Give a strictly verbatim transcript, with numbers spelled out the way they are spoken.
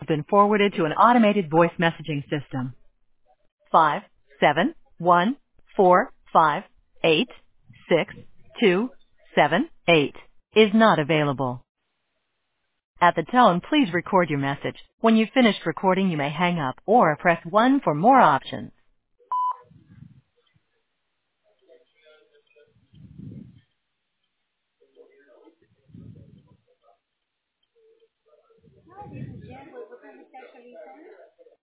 been forwarded to an automated voice messaging system. Five seven one four five eight six two seven eight is not available. At the tone, please record your message. When you've finished recording, you may hang up or press one for more options.